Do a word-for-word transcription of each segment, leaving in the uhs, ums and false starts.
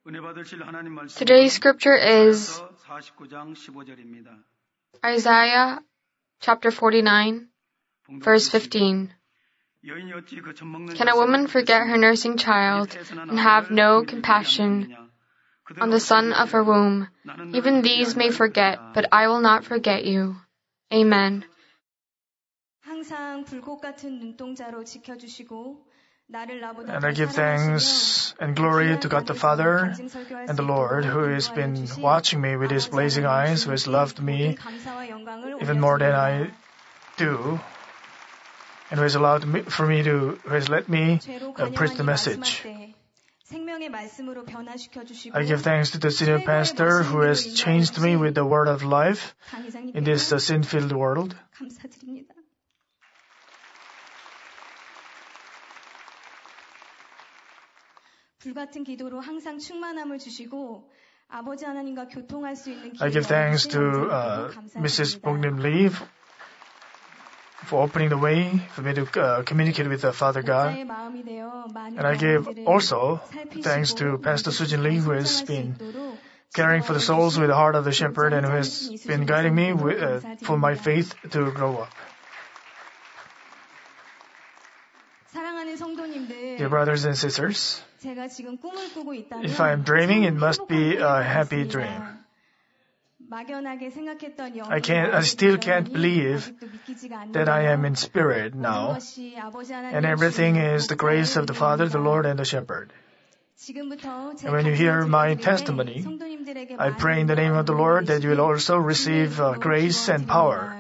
Today's scripture is Isaiah chapter forty-nine, verse fifteen. Can a woman forget her nursing child and have no compassion on the son of her womb? Even these may forget, but I will not forget you. Amen. And I give thanks and glory to God the Father and the Lord, who has been watching me with his blazing eyes, who has loved me even more than I do, and who has allowed me, for me to, who has let me uh, preach the message. I give thanks to the senior pastor who has changed me with the word of life in this uh, sin-filled world. I give thanks to uh, Missus Bongnim Lee for opening the way for me to uh, communicate with the Father God. And I give also thanks to Pastor Sujin Lee, who has been caring for the souls with the heart of the shepherd and who has been guiding me with, uh, for my faith to grow up. Dear brothers and sisters, if I am dreaming, it must be a happy dream. I can't, I still can't believe that I am in spirit now, and everything is the grace of the Father, the Lord, and the Shepherd. And when you hear my testimony, I pray in the name of the Lord that you will also receive uh, grace and power.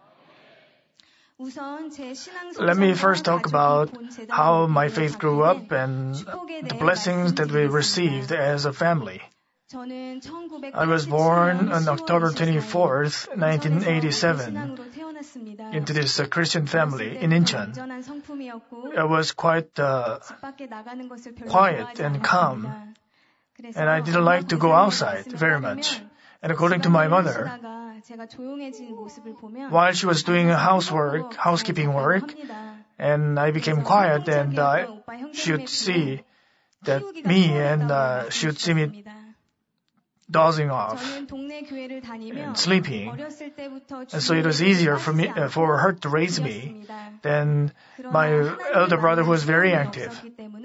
Let me first talk about how my faith grew up and the blessings that we received as a family. I was born on October twenty-fourth, nineteen eighty-seven, into this uh, Christian family in Incheon. I was quite uh, quiet and calm, and I didn't like to go outside very much. And according to my mother, while she was doing housework, housekeeping work, and I became quiet, and uh, she would see that me, and uh, she would see me dozing off and sleeping. And so it was easier for me, uh, for her to raise me than my elder brother, who was very active.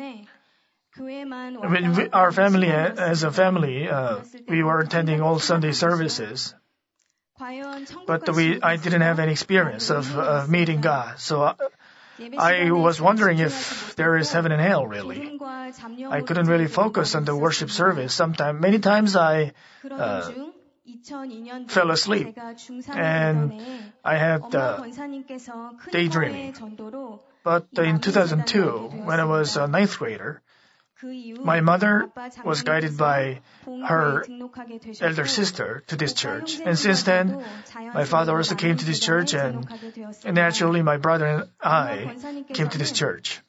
I mean, we, our family, as a family, uh, we were attending all Sunday services. But we, I didn't have any experience of uh, meeting God. So I, I was wondering if there is heaven and hell, really. I couldn't really focus on the worship service. Sometimes, many times I uh, fell asleep. And I had uh, daydreaming. But in two thousand two, when I was a ninth grader, my mother was guided by her elder sister to this church. And since then, my father also came to this church, and, and naturally my brother and I came to this church.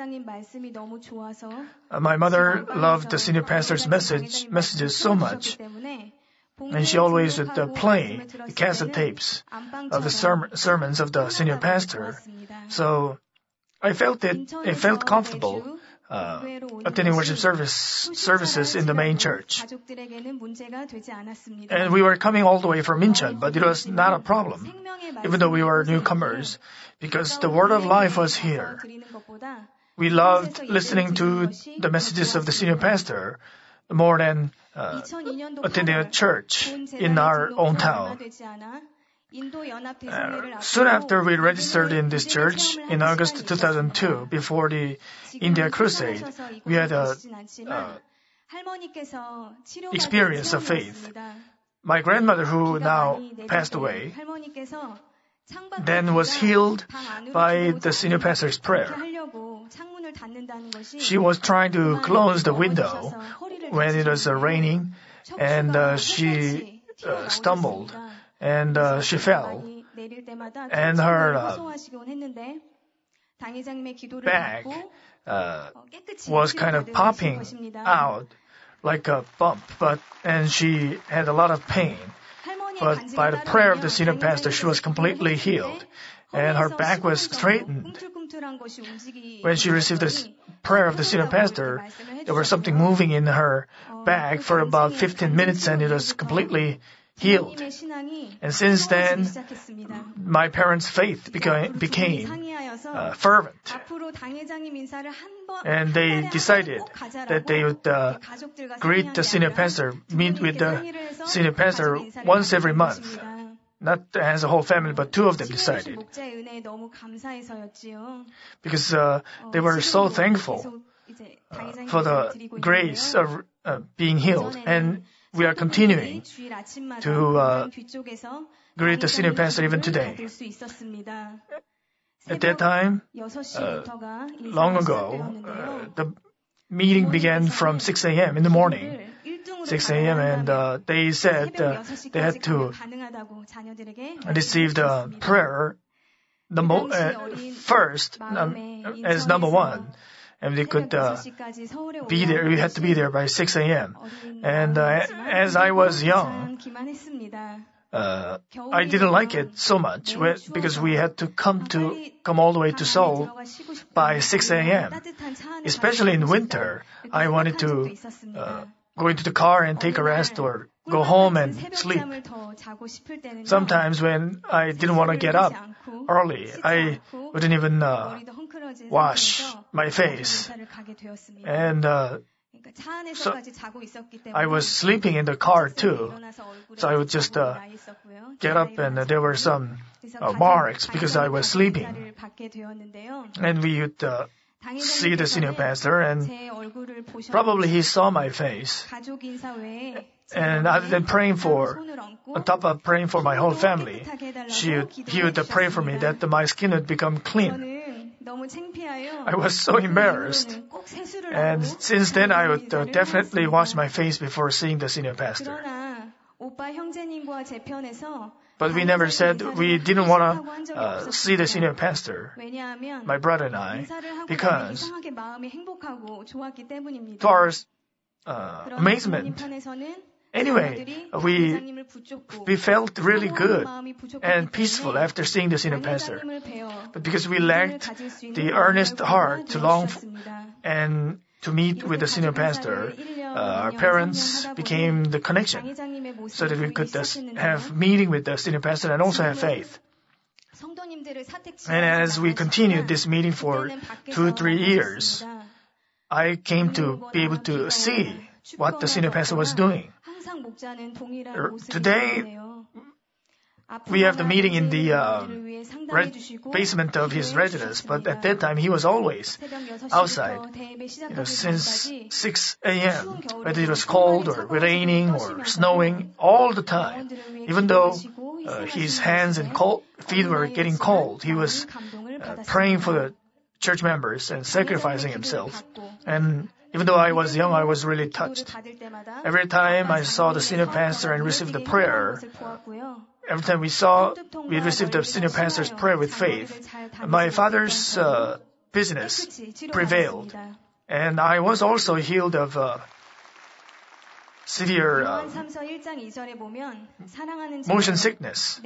Uh, my mother loved the senior pastor's message messages so much, and she always would uh, play the cassette tapes of the sermon, sermons of the senior pastor. So I felt it, I felt comfortable Uh, attending worship service services in the main church. And we were coming all the way from Incheon, but it was not a problem, even though we were newcomers, because the word of life was here. We loved listening to the messages of the senior pastor more than uh, attending a church in our own town. Uh, soon after we registered in this church in August two thousand two, before the India Crusade, we had a uh, experience of faith. My grandmother, who now passed away, then was healed by the senior pastor's prayer. She was trying to close the window when it was uh, raining, and uh, she uh, stumbled. And uh, she fell, and her uh, back uh, was kind of popping out like a bump, but and she had a lot of pain. But by the prayer of the senior pastor, she was completely healed, and her back was straightened. when she received the prayer of the senior pastor, there was something moving in her back for about fifteen minutes and it was completely healed. And since then, my parents' faith became, became uh, fervent. And they decided that they would uh, greet the senior pastor, meet with the senior pastor once every month. Not as a whole family, but two of them decided. Because uh, they were so thankful uh, for the grace of uh, being healed. And we are continuing to uh, greet the senior pastor even today. At that time, uh, long ago, uh, the meeting began from six a.m. in the morning. six a.m. and uh, they said uh, they had to receive the prayer the mo- uh, first um, as number one. And we could uh, be there. We had to be there by six a.m. And uh, as I was young, uh, I didn't like it so much because we had to come to come all the way to Seoul by six a.m. Especially in winter, I wanted to uh, go into the car and take a rest or go home and sleep. Sometimes when I didn't want to get up early, I wouldn't even uh, wash my face. And uh, so I was sleeping in the car too. So I would just uh, get up and uh, there were some uh, marks because I was sleeping. And we would uh, see the senior pastor and probably he saw my face. And other than praying for, on top of praying for my whole family, she would, he would pray for me that my skin would become clean. I was so embarrassed. And since then, I would uh, definitely wash my face before seeing the senior pastor. But we never said we didn't want to uh, see the senior pastor, my brother and I, because to our uh, amazement, anyway, we we felt really good and peaceful after seeing the senior pastor. But because we lacked the earnest heart to long f- and to meet with the senior pastor, uh, our parents became the connection so that we could uh, have meeting with the senior pastor and also have faith. And as we continued this meeting for two, three years, I came to be able to see what the senior pastor was doing. Today, we have the meeting in the uh, re- basement of his residence, but at that time he was always outside, you know, since six a.m., whether it was cold or raining or snowing, all the time. Even though uh, his hands and cold, feet were getting cold, he was uh, praying for the church members and sacrificing himself. And even though I was young, I was really touched. Every time I saw the senior pastor and received the prayer, every time we saw, we received the senior pastor's prayer with faith, my father's uh, business prevailed. And I was also healed of uh, severe uh, motion sickness.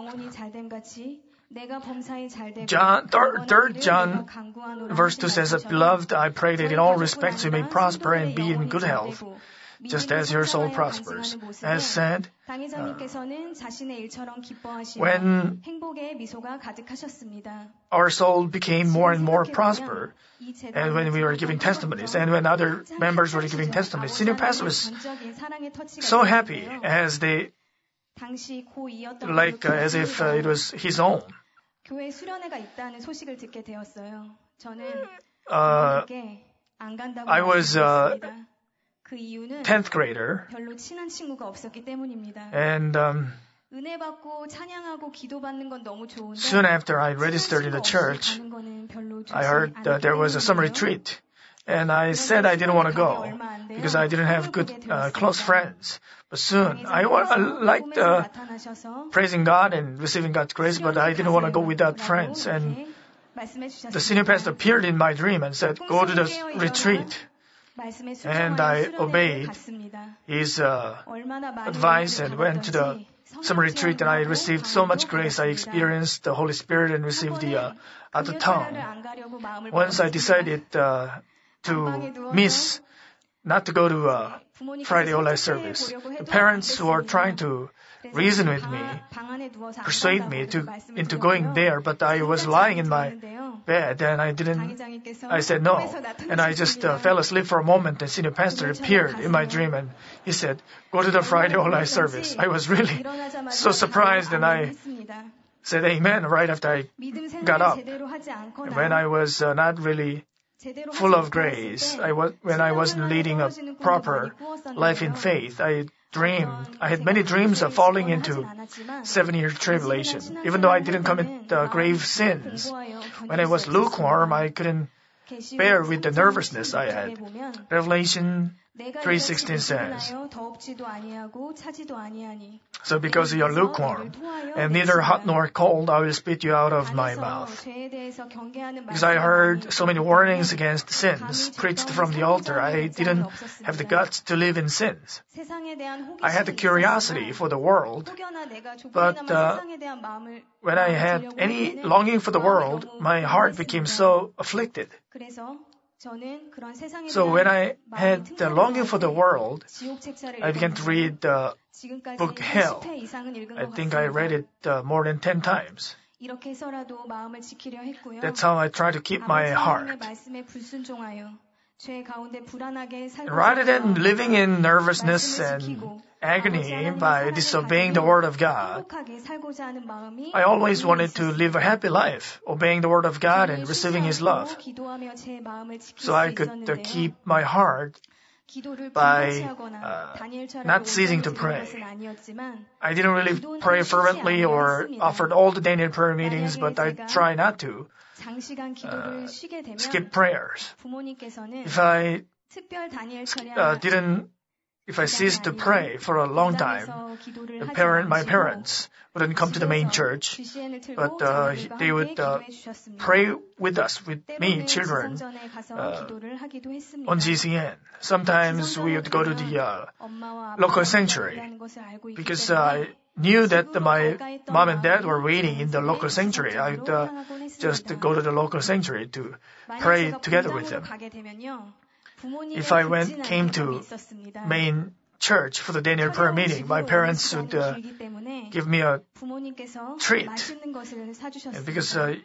John, third, third John verse two says, Beloved, I pray that in all respects you may prosper and be in good health, just as your soul prospers. As said, uh, when our soul became more and more prosper, and when we were giving testimonies, and when other members were giving testimonies, senior pastor was so happy as they, like uh, as if uh, it was his own. Uh, I was uh, tenth grader, and um, soon after I registered in the church, I heard that there was a summer retreat, and I said I didn't want to go because I didn't have good uh, close friends. But soon, I, I liked uh, praising God and receiving God's grace, but I didn't want to go without friends. And the senior pastor appeared in my dream and said, go to the retreat. And I obeyed his uh, advice and went to the summer retreat, and I received so much grace. I experienced the Holy Spirit and received the uh, other tongue. Once I decided uh, to miss, not to go to uh, Friday online service. The parents who are trying to reason with me, persuade me to into going there, but I was lying in my bed and I didn't, I said no. And I just uh, fell asleep for a moment, and senior pastor appeared in my dream and he said, go to the Friday online service. I was really so surprised, and I said amen right after I got up. And when I was uh, not really full of grace, I was, when I wasn't leading a proper life in faith, I dreamed, I had many dreams of falling into seven-year tribulation. Even though I didn't commit uh, grave sins, when I was lukewarm, I couldn't bear with the nervousness I had. Revelation three sixteen says, so because you are lukewarm, and neither hot nor cold, I will spit you out of my mouth. Because I heard so many warnings against sins preached from the altar, I didn't have the guts to live in sins. I had the curiosity for the world, but uh, when I had any longing for the world, my heart became so afflicted. So when I had the longing for the world, I began to read the book Hell. I think I read it uh, more than ten times. That's how I try to keep my heart. Rather than living in nervousness and agony by disobeying the Word of God, I always wanted to live a happy life, obeying the Word of God and receiving His love, so I could uh, keep my heart by uh, not ceasing to pray. I didn't really pray fervently or offered all the Daniel prayer meetings, but I try not to uh, skip prayers. If I uh, didn't, if I ceased to pray for a long time, the parent, my parents wouldn't come to the main church, but uh, they would uh, pray with us, with me, children, uh, on G C N. Sometimes we would go to the uh, local sanctuary, because uh, I knew that my mom and dad were waiting in the local sanctuary. I would uh, just go to the local sanctuary to pray together with them. If I went, came to main church for the Daniel prayer meeting, my parents would uh, give me a treat. And because uh,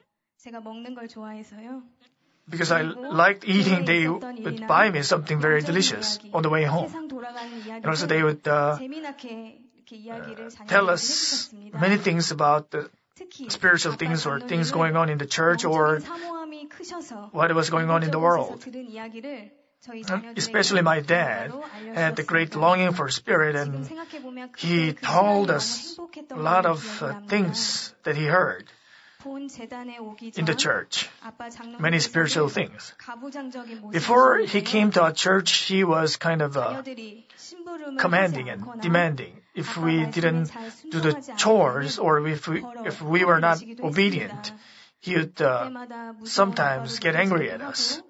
because I liked eating, they would buy me something very delicious on the way home. And also they would uh, uh, tell us many things about the spiritual things or things going on in the church or what was going on in the world. Especially my dad had a great longing for spirit, and he told us a lot of uh, things that he heard in the church, many spiritual things. Before he came to our church, he was kind of uh, commanding and demanding. If we didn't do the chores or if we, if we were not obedient, he would uh, sometimes get angry at us.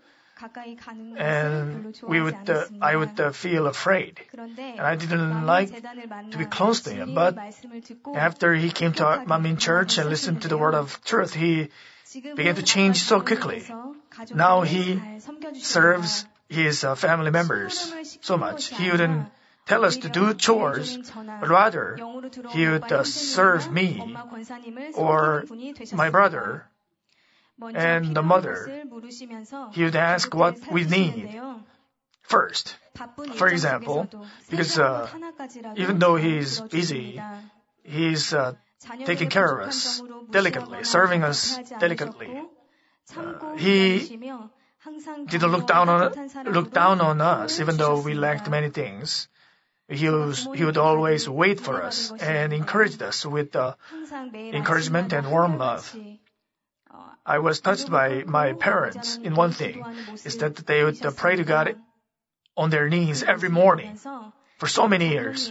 And we would, uh, I would uh, feel afraid, and I didn't like to be close to him. But after he came to our Manmin church and listened to the word of truth, he began to change so quickly. Now he serves his uh, family members so much. He wouldn't tell us to do chores, but rather he would uh, serve me or my brother and the mother. He would ask what we need first. For example, because uh, even though he's busy, he's uh, taking care of us delicately, serving us delicately. Uh, he didn't look down on look down on us, even though we lacked many things. He was, he would always wait for us and encourage us with uh, encouragement and warm love. I was touched by my parents in one thing, is that they would uh, pray to God on their knees every morning for so many years.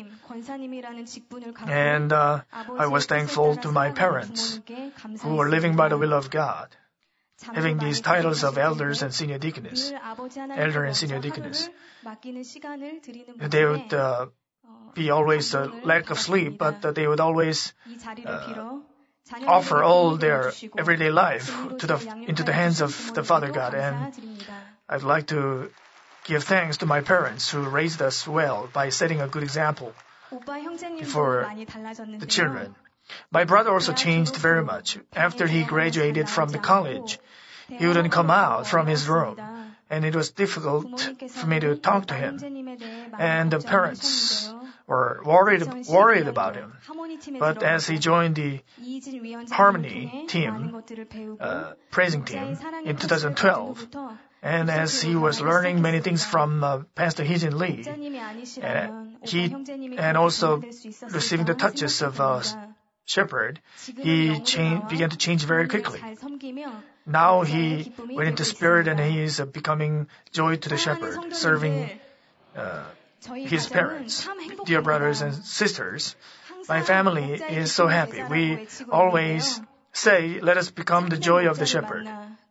And uh, I was thankful to my parents who were living by the will of God. having these titles of elders and senior deaconess, elder and senior deaconess. They would uh, be always a lack of sleep, but uh, they would always uh, offer all their everyday life to the into the hands of the Father God. And I'd like to give thanks to my parents who raised us well by setting a good example for the children. My brother also changed very much. After he graduated from the college, he wouldn't come out from his room, and it was difficult for me to talk to him. And the parents were worried worried about him. But as he joined the Harmony team, uh, praising team, in two thousand twelve, and as he was learning many things from uh, Pastor Hee-jin Lee, uh, he and also receiving the touches of a shepherd, he change, began to change very quickly. Now he went into spirit and he is uh, becoming joy to the shepherd, serving uh, his parents. Dear brothers and sisters, my family is so happy. We always say, let us become the joy of the shepherd.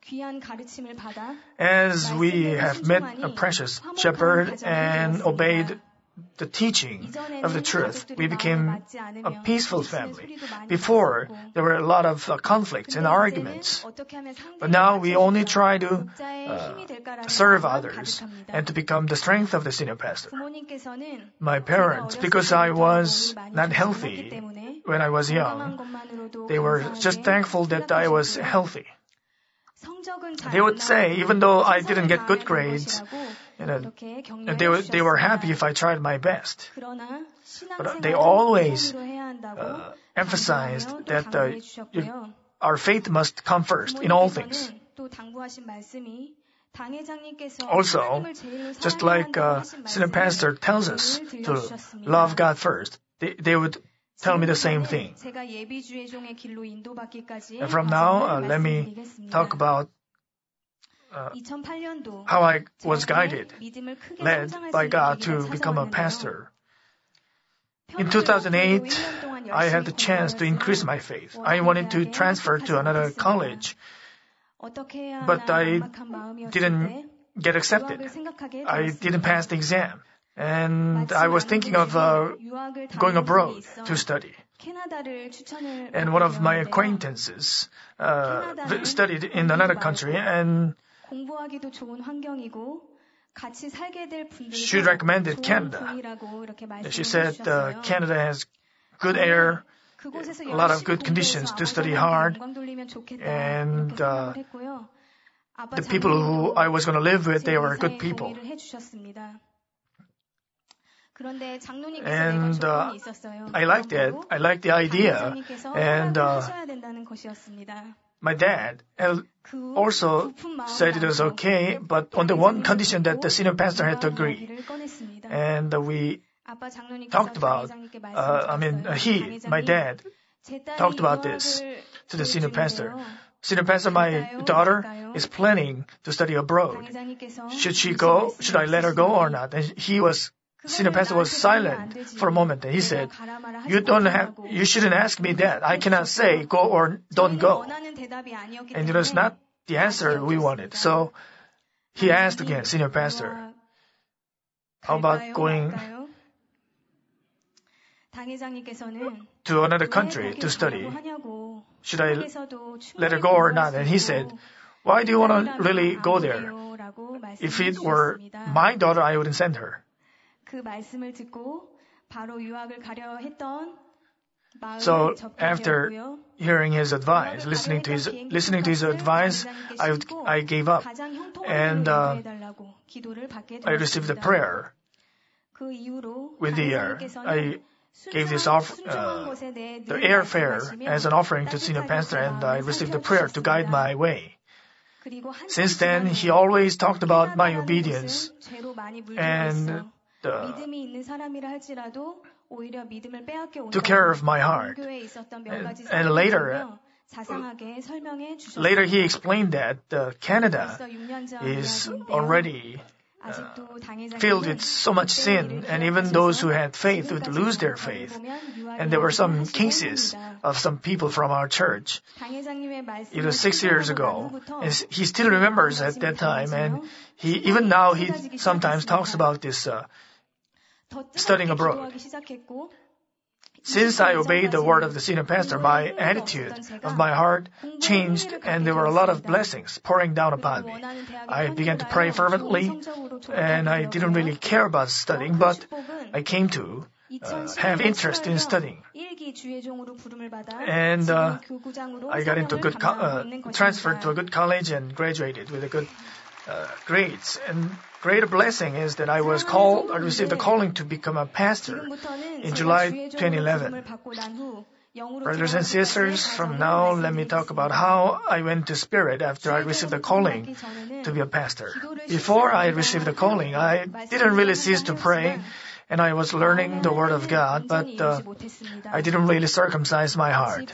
As we have met a precious shepherd and obeyed the teaching of the truth, we became a peaceful family. Before, there were a lot of uh, conflicts and arguments. But now we only try to uh, serve others and to become the strength of the senior pastor. My parents, because I was not healthy when I was young, they were just thankful that I was healthy. They would say, even though I didn't get good grades, you know, they were, they were happy if I tried my best. But they always uh, emphasized that uh, you, our faith must come first in all things. Also, just like uh, Senior Pastor tells us to love God first, they, they would tell me the same thing. And from now, uh, let me talk about Uh, how I was guided, led by God to become a pastor. In two thousand eight, I had the chance to increase my faith. I wanted to transfer to another college, but I didn't get accepted. I didn't pass the exam. And I was thinking of uh, going abroad to study. And one of my acquaintances uh, studied in another country, and she recommended Canada. She said uh, Canada has good air, a lot of good conditions to study hard, and uh, the people who I was going to live with, they were good people. And uh, I liked it. I liked the idea. And uh, my dad also said it was okay, but on the one condition that the senior pastor had to agree. And uh, we talked about, uh, I mean, uh, he, my dad, talked about this to the senior pastor. Senior pastor, my daughter is planning to study abroad. Should she go? Should I let her go or not? And he was Senior pastor was silent for a moment, and he said, "You don't have, you shouldn't ask me that. I cannot say go or don't go." And it was not the answer we wanted. So he asked again, senior pastor, "How about going to another country to study? Should I let her go or not?" And he said, "Why do you want to really go there? If it were my daughter, I wouldn't send her." So after hearing his advice, listening to his listening to his advice, I I gave up, and uh, I received a prayer. With the uh, I gave this off uh, the airfare as an offering to senior pastor, and I received a prayer to guide my way. Since then, he always talked about my obedience and Uh, took care of my heart. And, and later, later he explained that uh, Canada is already uh, filled with so much sin, and even those who had faith would lose their faith. And there were some cases of some people from our church. It was six years ago. And he still remembers at that time, and he even now he sometimes talks about this uh, studying abroad. Since I obeyed the word of the senior pastor, my attitude of my heart changed, and there were a lot of blessings pouring down upon me. I began to pray fervently, and I didn't really care about studying, but I came to uh, have interest in studying. And uh, I got into good co- uh, transferred to a good college and graduated with a good uh, grades. And greater blessing is that I was called, I received the calling to become a pastor in July twenty eleven. Brothers and sisters, from now let me talk about how I went to Spirit after I received the calling to be a pastor. Before I received the calling, I didn't really cease to pray, and I was learning the Word of God, but uh, I didn't really circumcise my heart.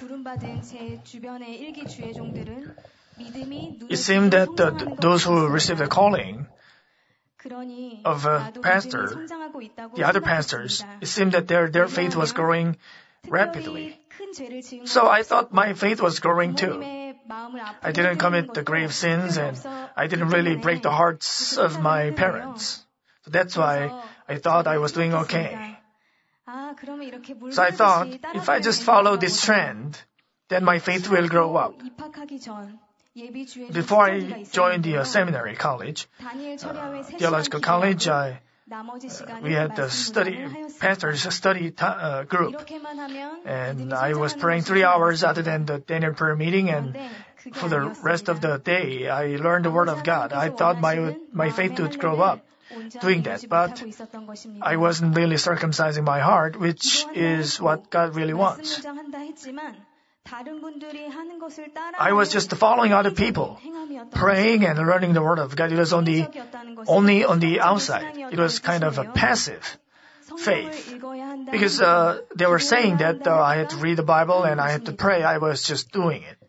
It seemed that uh, those who received the calling of a pastor, the other pastors, it seemed that their, their faith was growing rapidly. So I thought my faith was growing too. I didn't commit the grave sins, and I didn't really break the hearts of my parents. So that's why I thought I was doing okay. So I thought, if I just follow this trend, then my faith will grow up. Before I joined the uh, seminary college, uh, theological college, I, uh, we had the study, pastor's study t- uh, group. And I was praying three hours other than the Daniel prayer meeting, and for the rest of the day, I learned the Word of God. I thought my, my faith would grow up doing that, but I wasn't really circumcising my heart, which is what God really wants. I was just following other people, praying and learning the Word of God. It was only, only on the outside. It was kind of a passive faith. Because uh, they were saying that uh, I had to read the Bible and I had to pray. I was just doing it.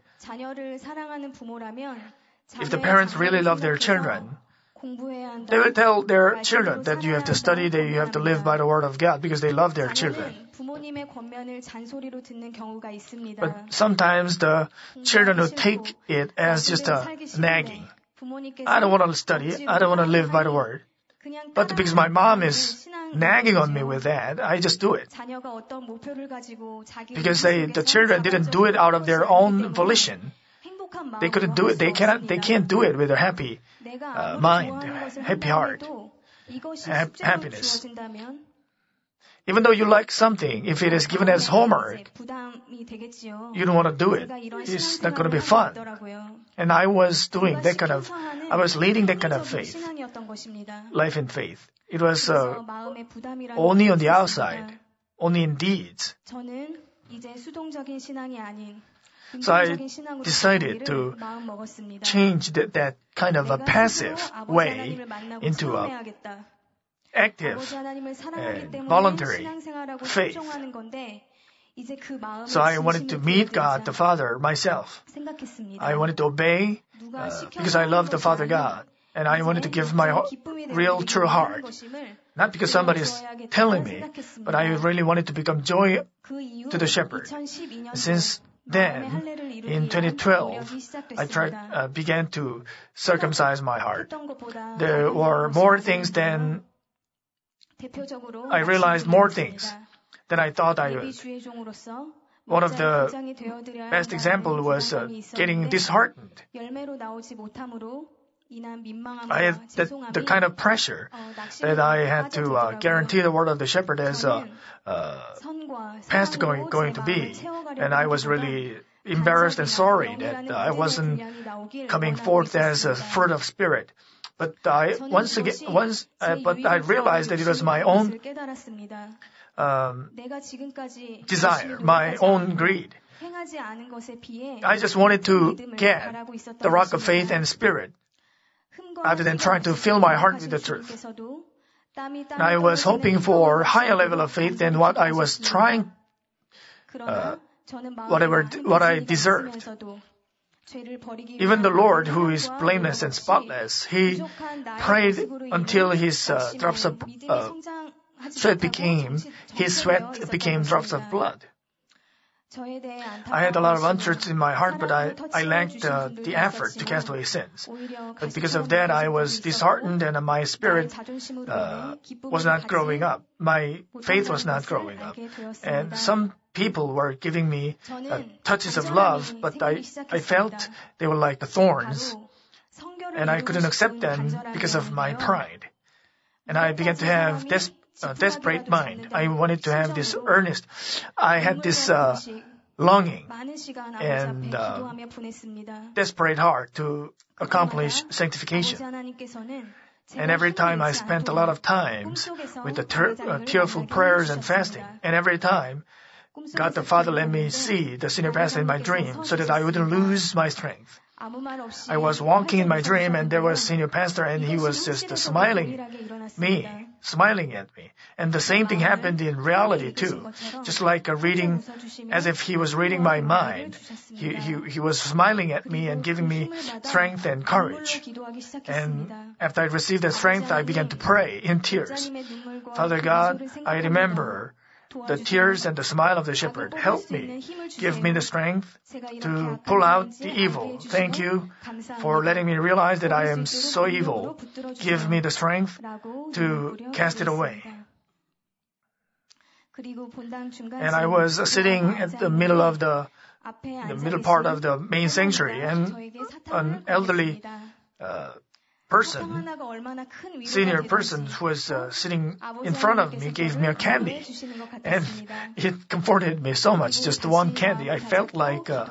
If the parents really love their children, they will tell their children that you have to study, that you have to live by the Word of God, because they love their children. But sometimes the children will take it as just a nagging. I don't want to study, I don't want to live by the Word. But because my mom is nagging on me with that, I just do it. Because they, the children didn't do it out of their own volition. They couldn't do it. They cannot. They can't do it with a happy uh, mind, happy heart, ha- happiness. Even though you like something, if it is given as homework, you don't want to do it. It's not going to be fun. And I was doing that kind of, I was leading that kind of faith, life in faith. It was uh, only on the outside, only in deeds. So I decided to change that, that kind of a passive way into a active and voluntary faith. So I wanted to meet God the Father myself. I wanted to obey uh, because I love the Father God. And I wanted to give my real true heart. Not because somebody is telling me, but I really wanted to become joy to the shepherd. Since then, in twenty twelve, I tried, uh, began to circumcise my heart. There were more things than I realized more things than I thought I would. One of the best examples was uh, getting disheartened. I had the, the kind of pressure that I had to uh, guarantee the word of the shepherd as a uh, pastor going, going to be. And I was really embarrassed and sorry that uh, I wasn't coming forth as a fruit of spirit. But I once again, once, uh, but I realized that it was my own um, desire, my own greed. I just wanted to get the rock of faith and spirit, rather than trying to fill my heart with the truth. I was hoping for a higher level of faith than what I was trying, uh, whatever, what I deserved. Even the Lord, who is blameless and spotless, He prayed until His uh, drops of uh, sweat became, His sweat became drops of blood. I had a lot of untruths in my heart, but I, I lacked uh, the effort to cast away sins. But because of that, I was disheartened and my spirit uh, was not growing up. My faith was not growing up. And some people were giving me uh, touches of love, but I, I felt they were like the thorns. And I couldn't accept them because of my pride. And I began to have this Uh, desperate mind. I wanted to have this earnest. I had this uh, longing and uh, desperate heart to accomplish sanctification. And every time I spent a lot of times with the ter- uh, tearful prayers and fasting. And every time God the Father let me see the senior pastor in my dream so that I wouldn't lose my strength. I was walking in my dream and there was senior pastor and he was just uh, smiling me, smiling at me. And the same thing happened in reality too. Just like a reading, as if he was reading my mind. He, he, he was smiling at me and giving me strength and courage. And after I received that strength, I began to pray in tears. Father God, I remember the tears and the smile of the shepherd. Help me. Give me the strength to pull out the evil. Thank you for letting me realize that I am so evil. Give me the strength to cast it away. And I was sitting at the middle of the, the middle part of the main sanctuary, and an elderly uh, person, senior person who was uh, sitting in front of me gave me a candy. And it comforted me so much, just one candy. I felt like, uh,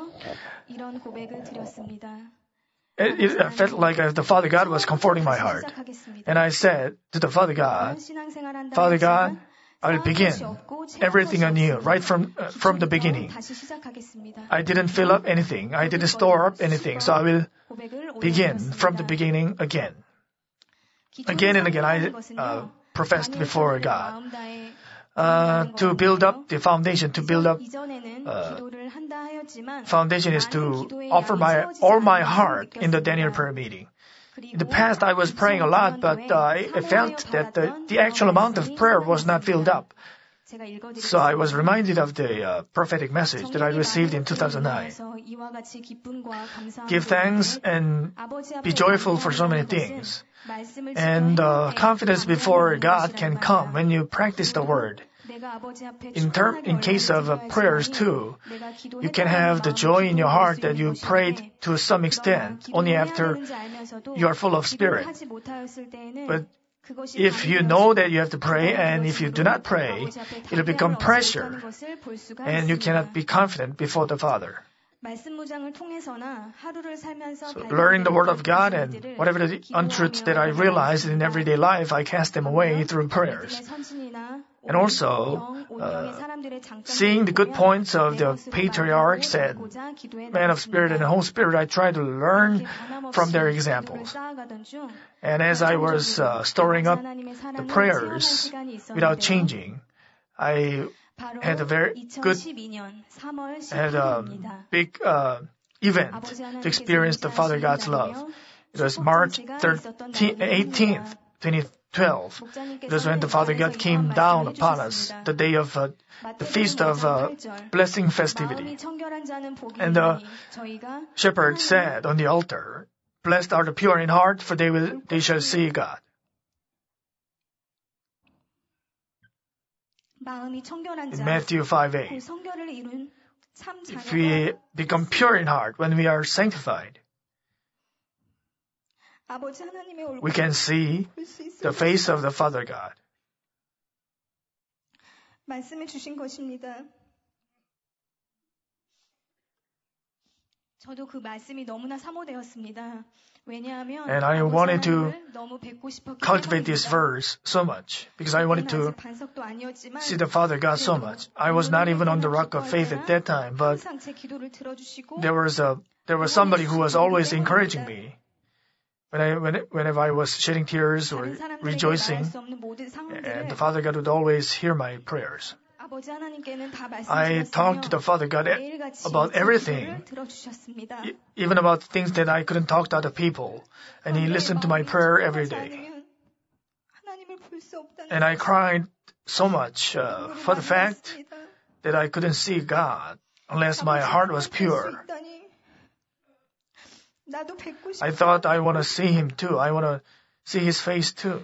it, it I felt like uh, the Father God was comforting my heart. And I said to the Father God, Father God, I'll begin everything anew, right from uh, from the beginning. I didn't fill up anything. I didn't store up anything. So I will begin from the beginning again. Again and again, I uh, professed before God uh, to build up the foundation, to build up uh, foundation is to offer my all my heart in the Daniel prayer meeting. In the past, I was praying a lot, but uh, I felt that the, the actual amount of prayer was not filled up. So I was reminded of the uh, prophetic message that I received in two thousand nine. Give thanks and be joyful for so many things. And uh, confidence before God can come when you practice the word. In term, in case of uh, prayers too, you can have the joy in your heart that you prayed to some extent only after you are full of spirit. But if you know that you have to pray and if you do not pray, it will become pressure and you cannot be confident before the Father. So learning the Word of God and whatever the untruths that I realize in everyday life, I cast them away through prayers. And also, uh, seeing the good points of the patriarchs and men of spirit and the Holy Spirit, I try to learn from their examples. And as I was uh, storing up the prayers without changing, I had a very good, had a big uh, event to experience the Father God's love. It was March eighteenth, twenty twelve. It was when the Father God came down upon us, the day of uh, the feast of uh, blessing festivity. And the shepherd said on the altar, "Blessed are the pure in heart, for they will they shall see God." In Matthew five eight, if we become pure in heart when we are sanctified, we can see the face of the Father God. And I wanted to cultivate this verse so much because I wanted to see the Father God so much. I was not even on the rock of faith at that time, but there was a there was somebody who was always encouraging me. When I, when, whenever I was shedding tears or rejoicing, and the Father God would always hear my prayers. I talked to the Father God about everything, even about things that I couldn't talk to other people. And He listened to my prayer every day. And I cried so much uh, for the fact that I couldn't see God unless my heart was pure. I thought I want to see Him too. I want to see His face too.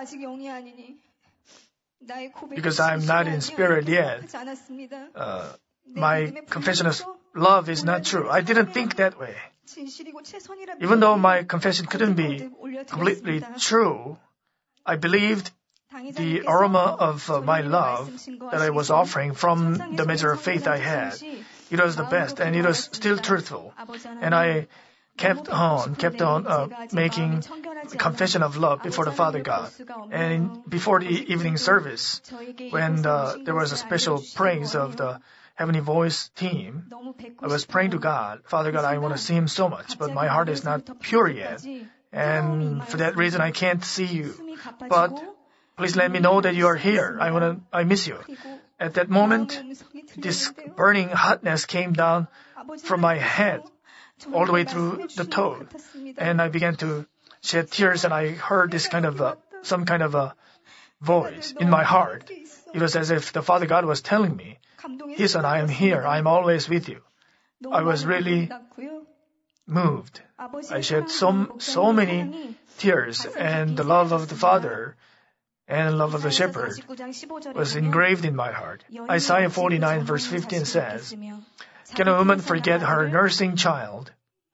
Because I'm not in spirit yet. Uh, my confession of love is not true. I didn't think that way. Even though my confession couldn't be completely true, I believed the aroma of uh, my love that I was offering from the measure of faith I had. It was the best, and it was still truthful. And I kept on, kept on uh, making confession of love before the Father God. And in, before the evening service, when the, there was a special praise of the Heavenly Voice team, I was praying to God, Father God, I want to see Him so much, but my heart is not pure yet. And for that reason, I can't see You. But please let me know that You are here. I want to, I miss You. At that moment, this burning hotness came down from my head all the way through the toe. And I began to shed tears, and I heard this kind of, a, some kind of a voice in my heart. It was as if the Father God was telling me, His Son, I am here. I am always with You. I was really moved. I shed so, so many tears, and the love of the Father and the love of the Shepherd was engraved in my heart. Isaiah forty-nine verse fifteen says, Can a woman forget her nursing child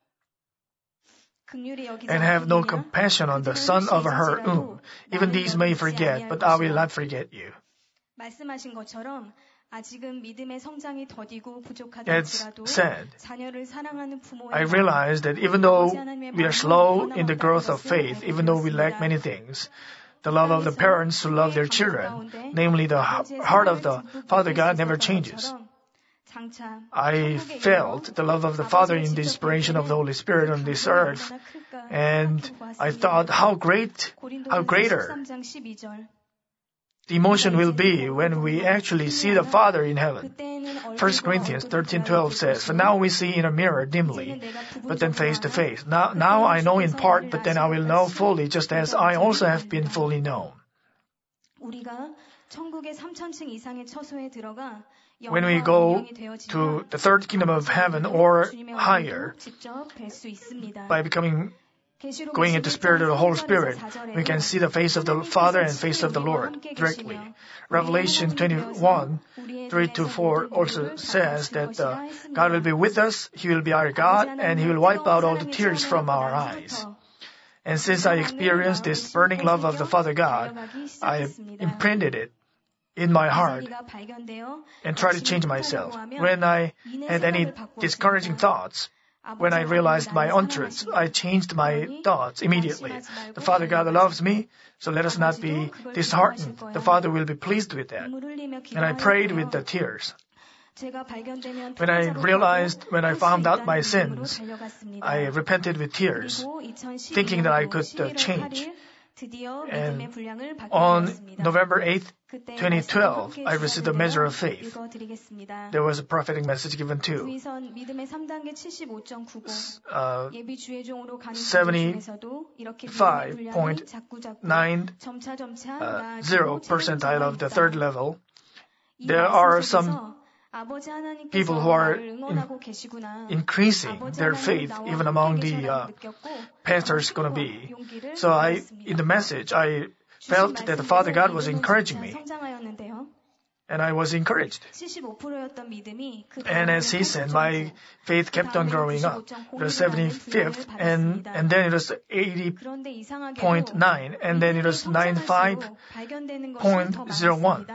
and have no compassion on the son of her womb? Even these may forget, but I will not forget You. It's said, I realize that even though we are slow in the growth of faith, even though we lack many things, the love of the parents who love their children, namely the heart of the Father God, never changes. I felt the love of the Father in the inspiration of the Holy Spirit on this earth, and I thought how great, how greater the emotion will be when we actually see the Father in heaven. First Corinthians thirteen twelve says, For now we see in a mirror dimly, but then face to face. Now, now I know in part, but then I will know fully, just as I also have been fully known. When we go to the third kingdom of heaven or higher, by becoming going into spirit of the Holy Spirit, we can see the face of the Father and face of the Lord directly. Revelation twenty-one, three to four also says that uh, God will be with us, He will be our God, and He will wipe out all the tears from our eyes. And since I experienced this burning love of the Father God, I imprinted it in my heart and tried to change myself. When I had any discouraging thoughts, when I realized my untruths, I changed my thoughts immediately. The Father God loves me, so let us not be disheartened. The Father will be pleased with that. And I prayed with the tears. When I realized, when I found out my sins, I repented with tears, thinking that I could uh, change. And on November eighth, twenty twelve, I received a measure of faith. There was a prophetic message given too. Uh, seventy-five point nine zero percentile of the third level. There are some people who are in, increasing their faith even among the uh, pastors going to be. So I, in the message, I felt that the Father God was encouraging me. And I was encouraged. And as he said, my faith kept on growing up. It was seventy-fifth, and, and then it was eighty point nine, and then it was ninety-five point zero one.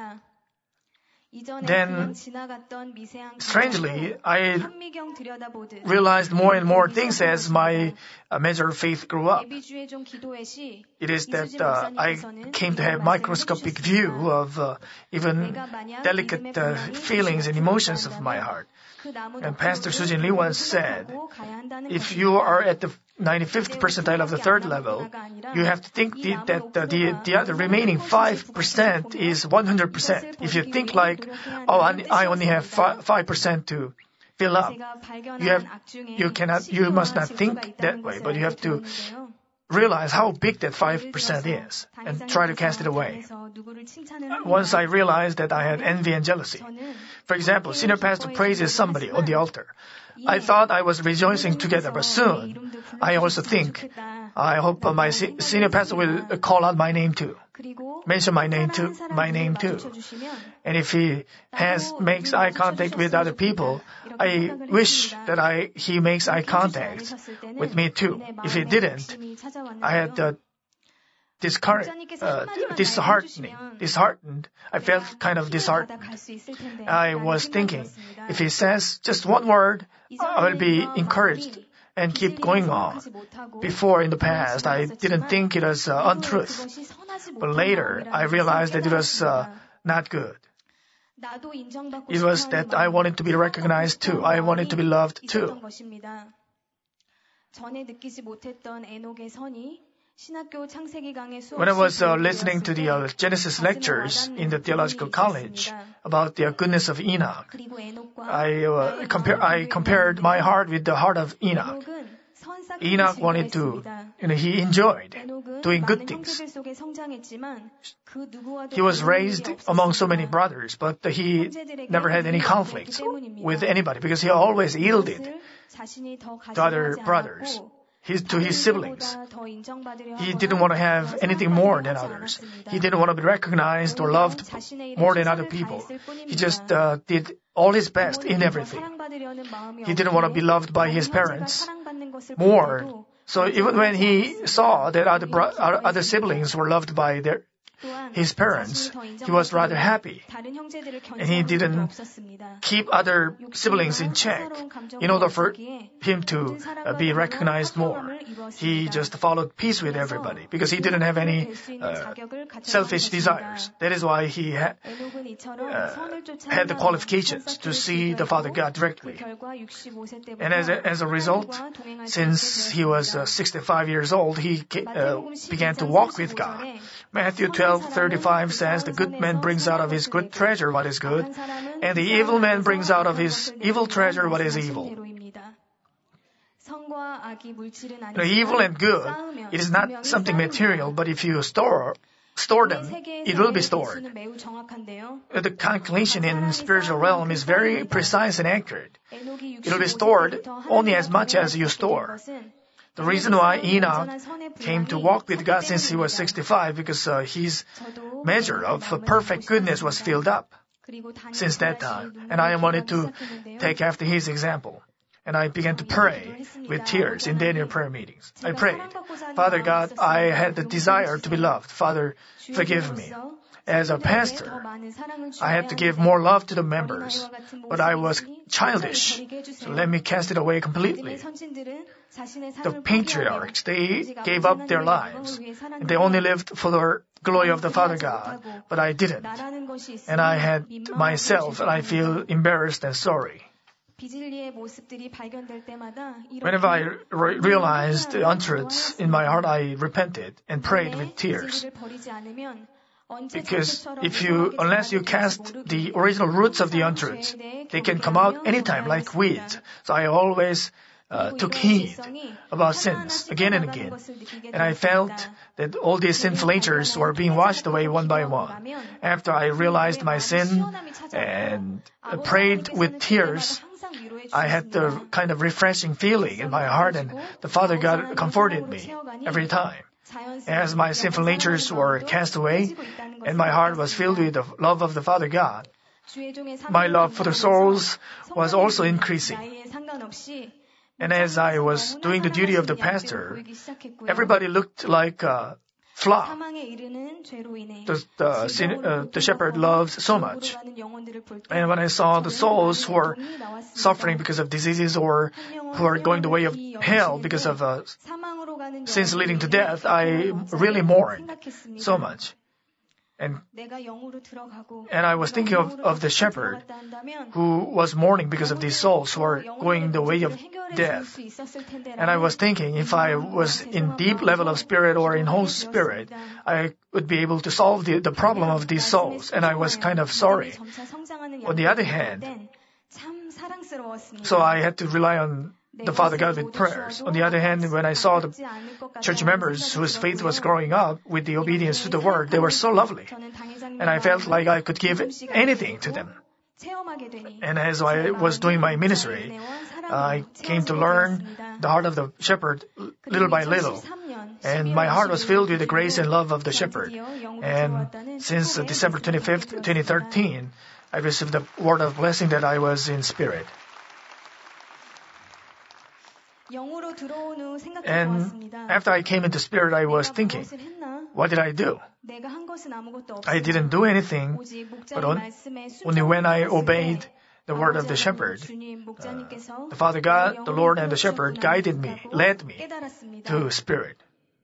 Then, strangely, I realized more and more things as my uh, measure of faith grew up. It is that uh, I came to have microscopic view of uh, even delicate uh, feelings and emotions of my heart. And Pastor Sujin Lee once said, if you are at the ninety-fifth percentile of the third level, you have to think the, that the, the, the, the remaining five percent is one hundred percent. If you think like, oh, I only have five percent to fill up, you have, you cannot, you must not think that way, but you have to realize how big that five percent is and try to cast it away. Once I realized that I had envy and jealousy. For example, senior pastor praises somebody on the altar. I thought I was rejoicing together, but soon I also think, I hope my senior pastor will call out my name too. Mention my name too, my name too. And if he has, makes eye contact with other people, I wish that I, he makes eye contact with me too. If he didn't, I had uh, discouraged, uh, disheartening, disheartened. I felt kind of disheartened. I was thinking, if he says just one word, I will be encouraged and keep going on. Before, in the past, I didn't think it was uh, untruth. But later, I realized that it was uh, not good. It was that I wanted to be recognized too. I wanted to be loved too. When I was uh, listening to the uh, Genesis lectures in the theological college about the goodness of Enoch, I, uh, compare, I compared my heart with the heart of Enoch. Enoch wanted to, you know, he enjoyed doing good things. He was raised among so many brothers, but he never had any conflicts with anybody because he always yielded to other brothers. His, to his siblings. He didn't want to have anything more than others. He didn't want to be recognized or loved more than other people. He just uh, did all his best in everything. He didn't want to be loved by his parents more. So even when he saw that other bro- other siblings were loved by their his parents, he was rather happy. And he didn't keep other siblings in check in order for him to uh, be recognized more. He just followed peace with everybody because he didn't have any uh, selfish desires. That is why he ha- uh, had the qualifications to see the Father God directly. And as a, as a result, since he was uh, sixty-five years old, he uh, began to walk with God. Matthew twelve thirty-five says, the good man brings out of his good treasure what is good, and the evil man brings out of his evil treasure what is evil. The evil and good, it is not something material, but if you store store them, it will be stored. The calculation in spiritual realm is very precise and accurate. It will be stored only as much as you store. The reason why Enoch came to walk with God since he was sixty-five, because uh, his measure of uh, perfect goodness was filled up since that time. And I wanted to take after his example. And I began to pray with tears in Daniel prayer meetings. I prayed, Father God, I had the desire to be loved. Father, forgive me. As a pastor, I had to give more love to the members, but I was childish, so let me cast it away completely. The patriarchs, they gave up their lives, and they only lived for the glory of the Father God, but I didn't. And I had myself, and I feel embarrassed and sorry. Whenever I re- realized the untruths in my heart, I repented and prayed with tears. Because if you, unless you cast the original roots of the untruths, they can come out anytime like weeds. So I always uh, took heed about sins again and again. And I felt that all these sinful natures were being washed away one by one. After I realized my sin and uh, prayed with tears, I had the kind of refreshing feeling in my heart, and the Father God comforted me every time. As my sinful natures were cast away, and my heart was filled with the love of the Father God, my love for the souls was also increasing. And as I was doing the duty of the pastor, everybody looked like a flock the, the, sin, uh, the shepherd loves so much. And when I saw the souls who are suffering because of diseases or who are going the way of hell because of uh, sins leading to death, I really mourned so much. And, and I was thinking of, of the shepherd who was mourning because of these souls who are going the way of death. And I was thinking if I was in deep level of spirit or in whole spirit, I would be able to solve the, the problem of these souls. And I was kind of sorry. On the other hand, so I had to rely on the Father God with prayers. On the other hand, when I saw the church members whose faith was growing up with the obedience to the word, they were so lovely. And I felt like I could give anything to them. And as I was doing my ministry, I came to learn the heart of the shepherd little by little. And my heart was filled with the grace and love of the shepherd. And since December twenty-fifth, twenty thirteen, I received the word of blessing that I was in spirit. And after I came into spirit, I was thinking, what did I do? I didn't do anything, but on, only when I obeyed the word of the shepherd, uh, the Father God, the Lord, and the shepherd guided me, led me to spirit.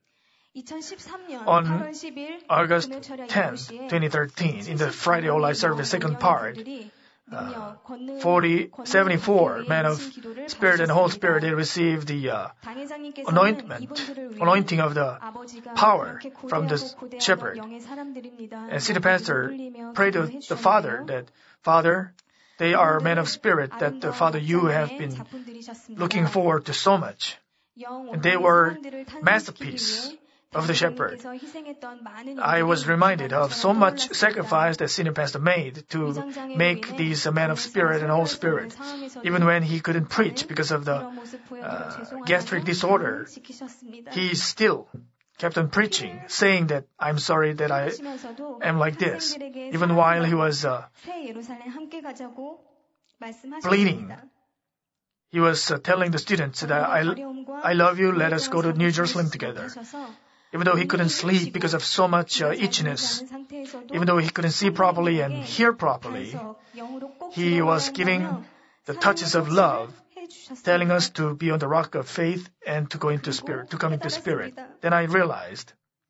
On August tenth, twenty thirteen, in the Friday All Life Service second part, Uh, forty, seventy-four men of Spirit and Holy Spirit, they received the uh, anointment, anointing of the power from the shepherd. And Senior Pastor prayed to the Father that, Father, they are men of Spirit that, uh, Father, you have been looking forward to so much. And they were masterpiece of the shepherd. I was reminded of so much sacrifice that Senior Pastor made to make these men of spirit and whole spirit. Even when he couldn't preach because of the uh, gastric disorder, he still kept on preaching, saying that I'm sorry that I am like this. Even while he was uh, bleeding, he was uh, telling the students that I, I love you, let us go to New Jerusalem together. Even though he couldn't sleep because of so much uh, itchiness, even though he couldn't see properly and hear properly, he was giving the touches of love, telling us to be on the rock of faith and to go into spirit, to come into spirit. Then I realized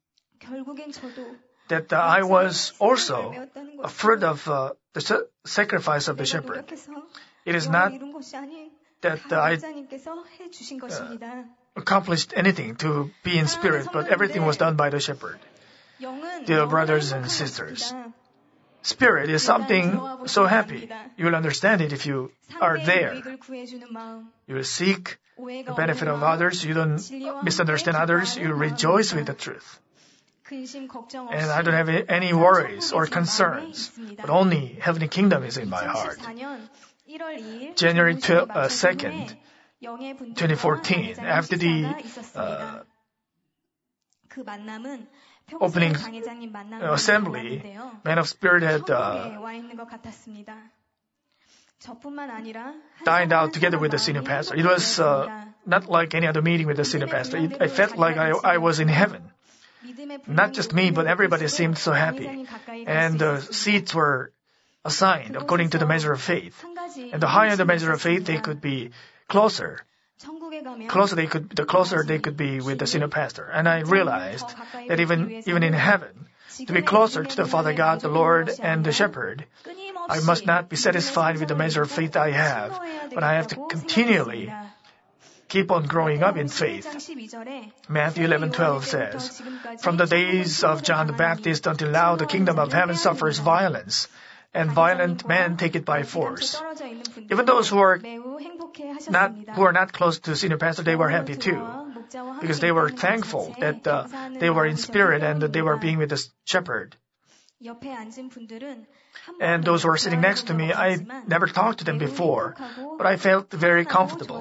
that uh, I was also a fruit of uh, the sa- sacrifice of the shepherd. It is not that uh, I uh, accomplished anything to be in spirit, but everything was done by the shepherd. Dear brothers and sisters, spirit is something so happy. You will understand it if you are there. You will seek the benefit of others. You don't misunderstand others. You rejoice with the truth. And I don't have any worries or concerns, but only heavenly kingdom is in my heart. January second, twenty fourteen, after the uh, opening uh, assembly, Men of Spirit had uh, dined out together with the senior pastor. It was uh, not like any other meeting with the senior pastor. It, I felt like I, I was in heaven. Not just me, but everybody seemed so happy. And the seats were assigned according to the measure of faith. And the higher the measure of faith, they could be closer. Closer they could, the closer they could be with the senior pastor. And I realized that even, even in heaven, to be closer to the Father God, the Lord, and the Shepherd, I must not be satisfied with the measure of faith I have, but I have to continually keep on growing up in faith. Matthew eleven twelve says, "From the days of John the Baptist until now, the kingdom of heaven suffers violence, and violent men take it by force." Even those who are not who are not close to senior pastor, they were happy too, because they were thankful that uh, they were in spirit and that they were being with the shepherd. And those who were sitting next to me, I never talked to them before, but I felt very comfortable.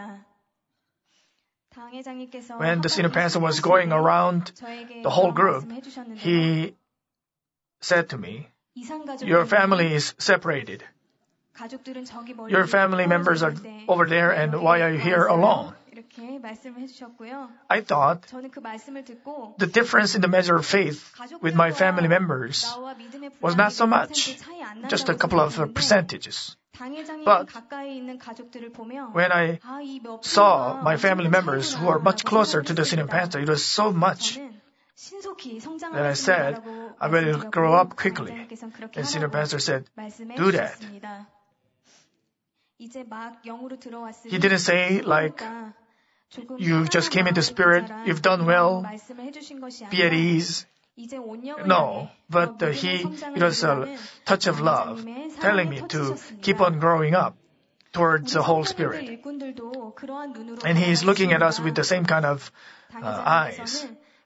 When the senior pastor was going around the whole group, he said to me, "Your family is separated. Your family members are over there, and why are you here alone?" I thought the difference in the measure of faith with my family members was not so much, just a couple of uh, percentages. But when I saw my family members who are much closer to the senior pastor, it was so much Then I said, I will grow up quickly. And senior pastor said, do that. He didn't say like, you just came into spirit, you've done well, be at ease. No, but uh, he, it was a touch of love, telling me to keep on growing up towards the whole spirit. And he is looking at us with the same kind of uh, eyes.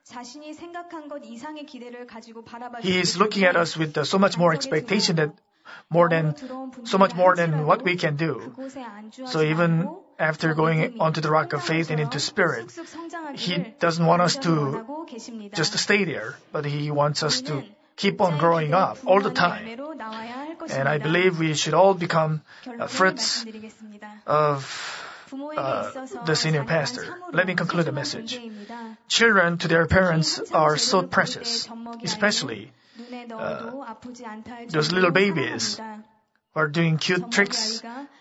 He is looking at us with uh, so much more expectation that more than, so much more than what we can do. So even after going onto the rock of faith and into spirit, he doesn't want us to just stay there, but he wants us to keep on growing up all the time. And I believe we should all become uh, fruits of uh, the senior pastor. Let me conclude the message. Children to their parents are so precious, especially uh, those little babies who are doing cute tricks.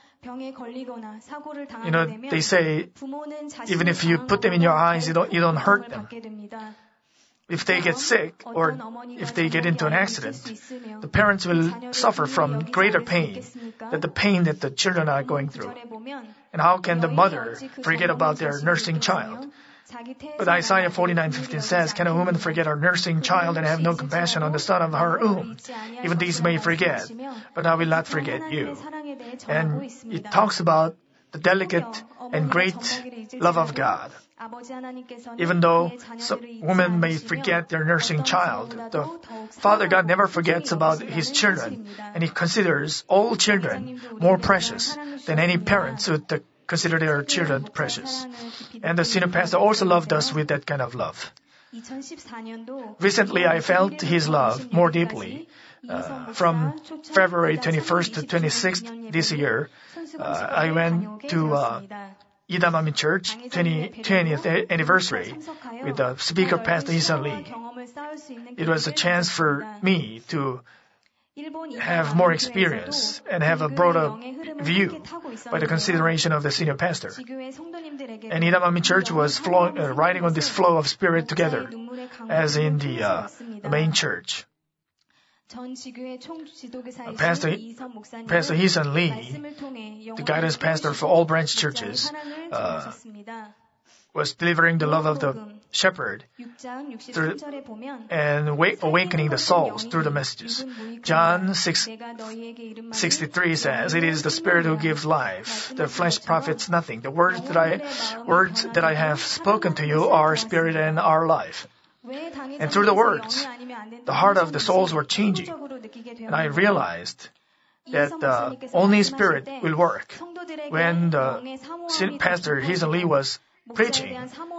You know, they say, even if you put them in your eyes, you don't, you don't hurt them. If they get sick or if they get into an accident, the parents will suffer from greater pain than the pain that the children are going through. And how can the mother forget about their nursing child? But Isaiah forty-nine fifteen says, can a woman forget her nursing child and have no compassion on the son of her womb? Even these may forget, but I will not forget you. And it talks about the delicate and great love of God. Even though some women may forget their nursing child, the Father God never forgets about His children, and He considers all children more precious than any parents would consider their children precious. And the senior pastor also loved us with that kind of love. Recently, I felt His love more deeply. Uh, from February twenty-first to twenty-sixth this year, uh, I went to uh, Idamami Church twentieth anniversary with the speaker Pastor Isan Lee. It was a chance for me to have more experience and have a broader view by the consideration of the senior pastor. And Idamami Church was flow, uh, riding on this flow of spirit together as in the, uh, the main church. Pastor, Pastor Isan Lee, the guidance pastor for all branch churches, uh, was delivering the love of the shepherd through, and awakening the souls through the messages. John six sixty-three says, it is the Spirit who gives life. The flesh profits nothing. The words that I, words that I have spoken to you are spirit and are life. And through the words, the heart of the souls were changing. And I realized that uh, only Spirit will work. When the Pastor Isan Lee was preaching,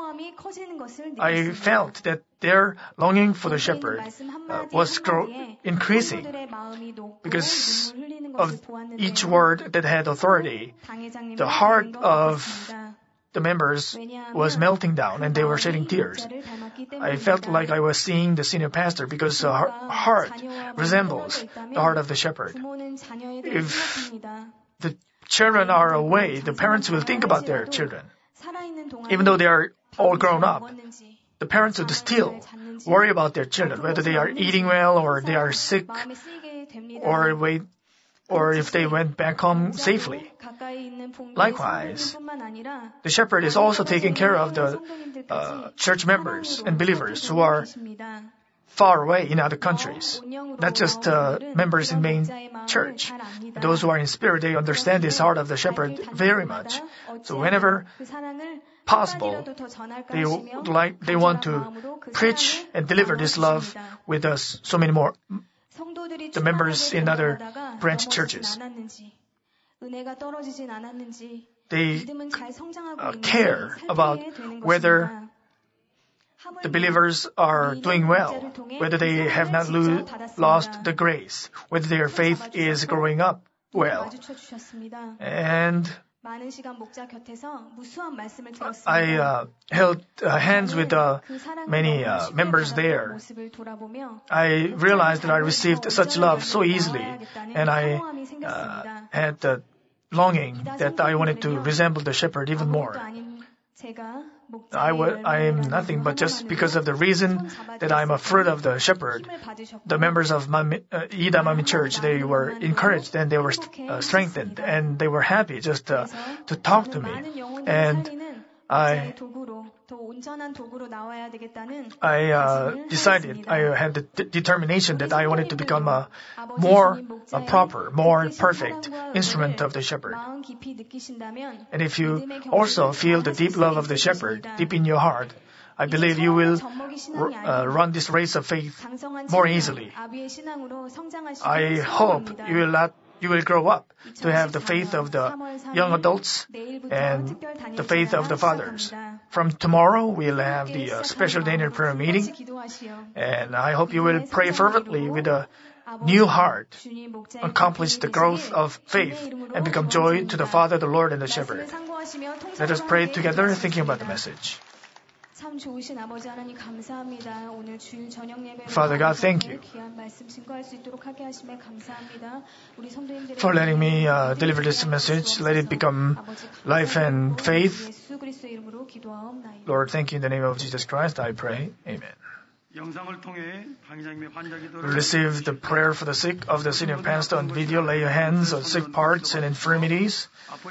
I felt that their longing for the shepherd uh, was grow- increasing because of each word that had authority. The heart of the members was melting down and they were shedding tears. I felt like I was seeing the senior pastor because the heart resembles the heart of the shepherd. If the children are away, the parents will think about their children. Even though they are all grown up, the parents would still worry about their children, whether they are eating well or they are sick or wait, or if they went back home safely. Likewise, the shepherd is also taking care of the uh, church members and believers who are far away in other countries, not just uh, members in main church. Those who are in spirit, they understand this heart of the shepherd very much. So whenever possible, they like they want to preach and deliver this love with us, so many more the members in other branch churches. They uh, care about whether the believers are doing well, whether they have not lo- lost the grace, whether their faith is growing up well. And I uh, held uh, hands with uh, many uh, members there. I realized that I received such love so easily, and I uh, had the longing that I wanted to resemble the shepherd even more. I, w- I am nothing, but just because of the reason that I am a fruit of the shepherd, the members of Mami, uh, Ida Mami Church, they were encouraged and they were uh, strengthened and they were happy just uh, to talk to me. And I, I uh, decided, I had the d- determination that I wanted to become a more a proper, more perfect instrument of the shepherd. And if you also feel the deep love of the shepherd deep in your heart, I believe you will uh, run this race of faith more easily. I hope you will not You will grow up to have the faith of the young adults and the faith of the fathers. From tomorrow, we'll have the uh, special Daniel prayer meeting. And I hope you will pray fervently with a new heart, accomplish the growth of faith, and become joy to the Father, the Lord, and the Shepherd. Let us pray together, thinking about the message. Father God, thank you for letting me uh, deliver this message. Let it become life and faith. Lord, thank you in the name of Jesus Christ, I pray. Amen. Receive the prayer for the sick of the senior pastor on video. Lay your hands on sick parts and infirmities.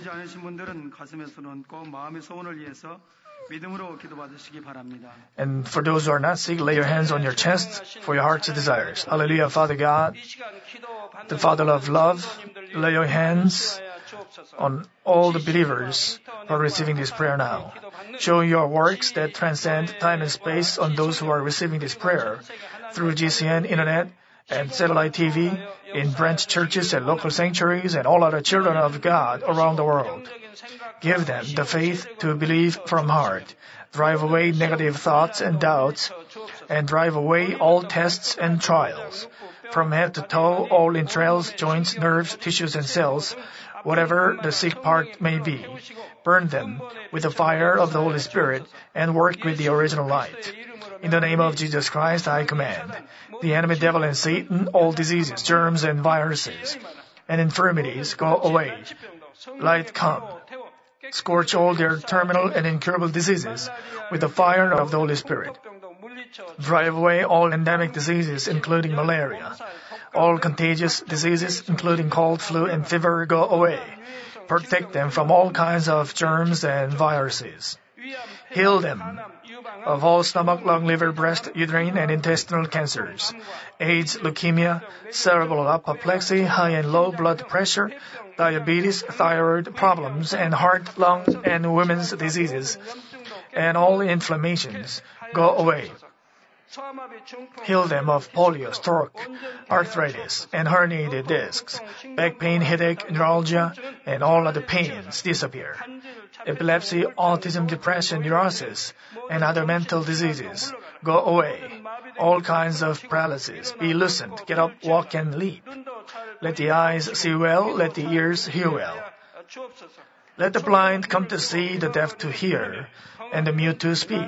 And for those who are not sick, lay your hands on your chest for your heart's desires. Hallelujah, Father God, the Father of love, lay your hands on all the believers who are receiving this prayer now. Show your works that transcend time and space on those who are receiving this prayer through G C N, Internet, and satellite T V, in branch churches and local sanctuaries and all other children of God around the world. Give them the faith to believe from heart. Drive away negative thoughts and doubts, and drive away all tests and trials. From head to toe, all entrails, joints, nerves, tissues, and cells, whatever the sick part may be, burn them with the fire of the Holy Spirit and work with the original light. In the name of Jesus Christ, I command the enemy devil and Satan, all diseases, germs, and viruses, and infirmities go away. Light come. Scorch all their terminal and incurable diseases with the fire of the Holy Spirit. Drive away all endemic diseases, including malaria. All contagious diseases, including cold, flu, and fever, go away. Protect them from all kinds of germs and viruses. Heal them of all stomach, lung, liver, breast, uterine, and intestinal cancers, AIDS, leukemia, cerebral apoplexy, high and low blood pressure, diabetes, thyroid problems, and heart, lung, and women's diseases, and all inflammations go away. Heal them of polio, stroke, arthritis, and herniated discs, back pain, headache, neuralgia, and all other pains disappear. Epilepsy, autism, depression, neurosis, and other mental diseases go away. All kinds of paralysis be loosened. Get up, walk, and leap. Let the eyes see well, let the ears hear well. Let the blind come to see, the deaf to hear, and the mute to speak.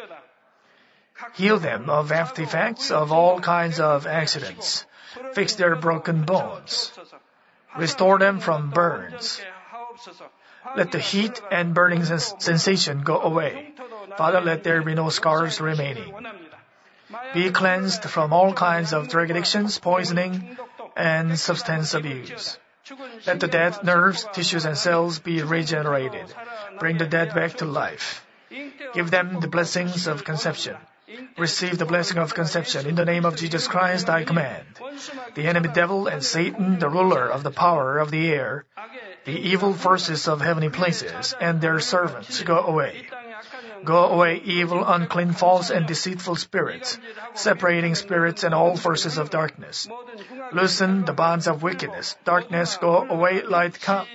Heal them of artifacts of all kinds of accidents. Fix their broken bones. Restore them from burns. Let the heat and burning sens- sensation go away. Father, let there be no scars remaining. Be cleansed from all kinds of drug addictions, poisoning, and substance abuse. Let the dead nerves, tissues, and cells be regenerated. Bring the dead back to life. Give them the blessings of conception. Receive the blessing of conception. In the name of Jesus Christ, I command the enemy devil and Satan, the ruler of the power of the air, the evil forces of heavenly places, and their servants, go away. Go away, evil, unclean, false, and deceitful spirits, separating spirits and all forces of darkness. Loosen the bonds of wickedness. Darkness, go away, light come.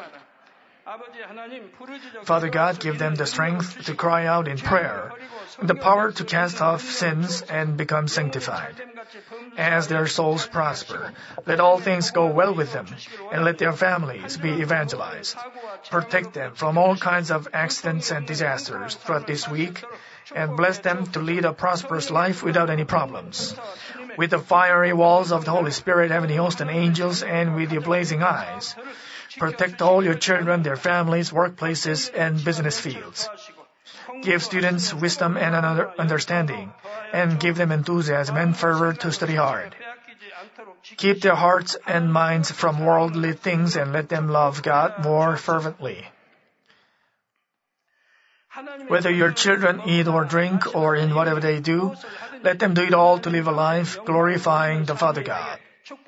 Father God, give them the strength to cry out in prayer, the power to cast off sins and become sanctified. As their souls prosper, let all things go well with them, and let their families be evangelized. Protect them from all kinds of accidents and disasters throughout this week, and bless them to lead a prosperous life without any problems. With the fiery walls of the Holy Spirit, heavenly host, and angels, and with your blazing eyes, protect all your children, their families, workplaces, and business fields. Give students wisdom and understanding, and give them enthusiasm and fervor to study hard. Keep their hearts and minds from worldly things and let them love God more fervently. Whether your children eat or drink or in whatever they do, let them do it all to live a life glorifying the Father God.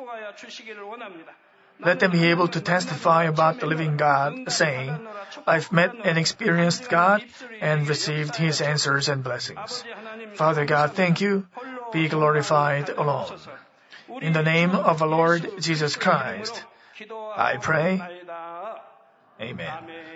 Let them be able to testify about the living God, saying, I've met and experienced God and received His answers and blessings. Father God, thank you. Be glorified alone. In the name of our Lord Jesus Christ, I pray. Amen.